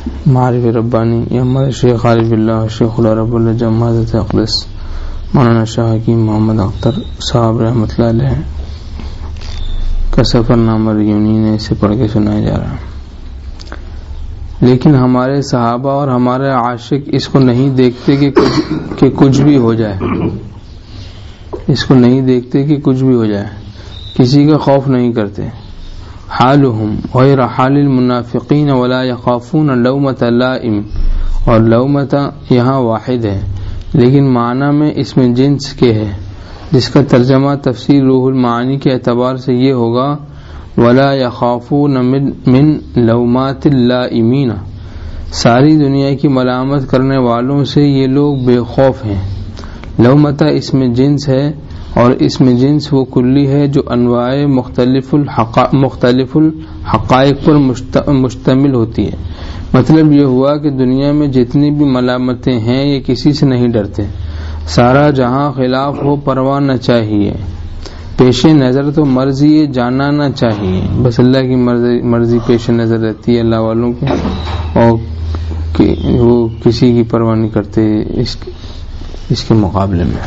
معارف ربانی محمد شیخ عارف اللہ شیخ العرب الجم حضرت اقدس مولانا شاہ حکیم محمد اختر صاحب رحمۃ اللہ علیہ کا سفر نامہ ریونین ہے، اسے پڑھ کے سنایا جا رہا ہے۔ لیکن ہمارے صحابہ اور ہمارے عاشق اس کو نہیں دیکھتے کہ کچھ بھی ہو جائے، اس کو نہیں دیکھتے کہ کچھ بھی ہو جائے، کسی کا خوف نہیں کرتے۔ حالهم غیر حال المنافقین ولا یخافون لومۃ لائم، اور لومۃ یہاں واحد ہے لیکن معنی میں اس میں جنس کے ہے، جس کا ترجمہ تفسیر روح المعانی کے اعتبار سے یہ ہوگا ولا یخافون من لومات اللائمین، ساری دنیا کی ملامت کرنے والوں سے یہ لوگ بے خوف ہیں۔ لومۃ اس میں جنس ہے اور اس میں جنس وہ کلی ہے جو انواع مختلف الحقائق پر مشتمل ہوتی ہے۔ مطلب یہ ہوا کہ دنیا میں جتنی بھی ملامتیں ہیں یہ کسی سے نہیں ڈرتے، سارا جہاں خلاف ہو پرواہ نہ چاہیے، پیش نظر تو مرضی جانا نہ چاہیے، بس اللہ کی مرضی پیش نظر رہتی ہے اللہ والوں کی، اور وہ کسی کی پرواہ نہیں کرتے اس کے مقابلے میں،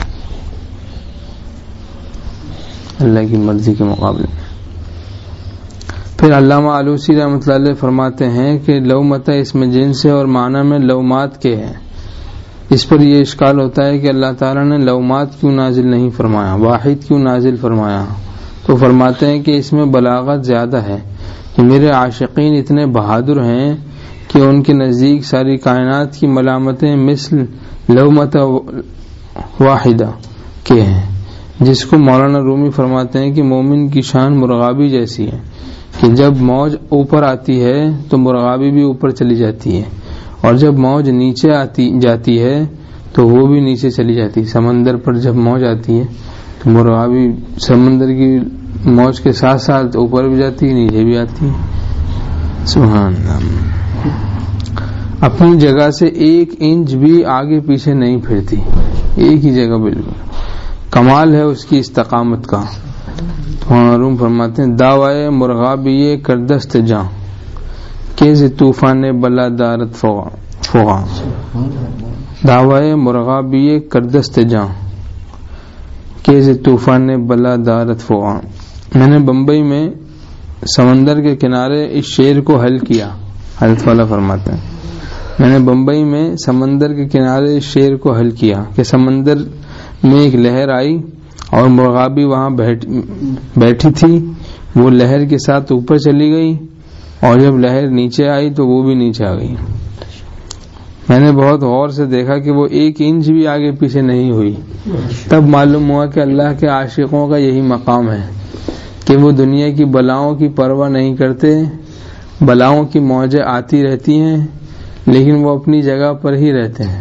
اللہ کی مرضی کے مقابلے میں۔ پھر علامہ آلوسی رحمۃ اللہ علیہ فرماتے ہیں کہ لومۃ اس میں جنس ہے اور معنی میں لومات کے ہے۔ اس پر یہ اشکال ہوتا ہے کہ اللہ تعالیٰ نے لومات کیوں نازل نہیں فرمایا، واحد کیوں نازل فرمایا؟ تو فرماتے ہیں کہ اس میں بلاغت زیادہ ہے کہ میرے عاشقین اتنے بہادر ہیں کہ ان کے نزدیک ساری کائنات کی ملامتیں مثل لومۃ واحدہ کے ہیں، جس کو مولانا رومی فرماتے ہیں کہ مومن کی شان مرغابی جیسی ہے کہ جب موج اوپر آتی ہے تو مرغابی بھی اوپر چلی جاتی ہے، اور جب موج نیچے جاتی ہے تو وہ بھی نیچے چلی جاتی ہے۔ سمندر پر جب موج آتی ہے تو مرغابی سمندر کی موج کے ساتھ ساتھ اوپر بھی جاتی ہے، نیچے بھی آتی ہے۔ سبحان اللہ، اپنی جگہ سے 1 انچ بھی آگے پیچھے نہیں پھرتی، ایک ہی جگہ بالکل، کمال ہے اس کی استقامت کا۔ معلوم فرماتے ہیں دعوی مرغابی کردست جاں کیز طوفان بلا دارت فغاں، دعوی مرغابی کردست جاں کیز طوفان بلا دارت فغاں۔ میں نے بمبئی میں سمندر کے کنارے اس شعر کو حل کیا، حضرت والا فرماتے ہیں میں نے بمبئی میں سمندر کے کنارے اس شعر کو حل کیا کہ سمندر میں ایک لہر آئی اور مرغابی وہاں بیٹھی تھی، وہ لہر کے ساتھ اوپر چلی گئی، اور جب لہر نیچے آئی تو وہ بھی نیچے آ گئی۔ میں نے بہت غور سے دیکھا کہ وہ 1 انچ بھی آگے پیچھے نہیں ہوئی۔ تب معلوم ہوا کہ اللہ کے عاشقوں کا یہی مقام ہے کہ وہ دنیا کی بلاؤں کی پرواہ نہیں کرتے، بلاؤں کی موجیں آتی رہتی ہیں لیکن وہ اپنی جگہ پر ہی رہتے ہیں،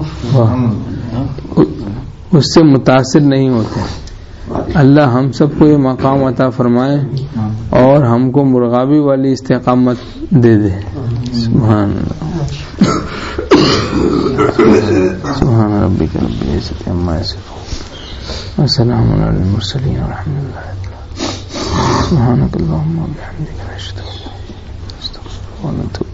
اس سے متاثر نہیں ہوتے۔ اللہ ہم سب کو یہ مقام عطا فرمائے اور ہم کو مرغابی والی استقامت دے دے۔ سبحان اللہ، سبحان ربک رب العزۃ عما یصفون وسلام علی المرسلین والحمد للہ۔ سبحانک اللہم وبحمدک نشہد ان لا الہ الا انت نستغفرک ونتوب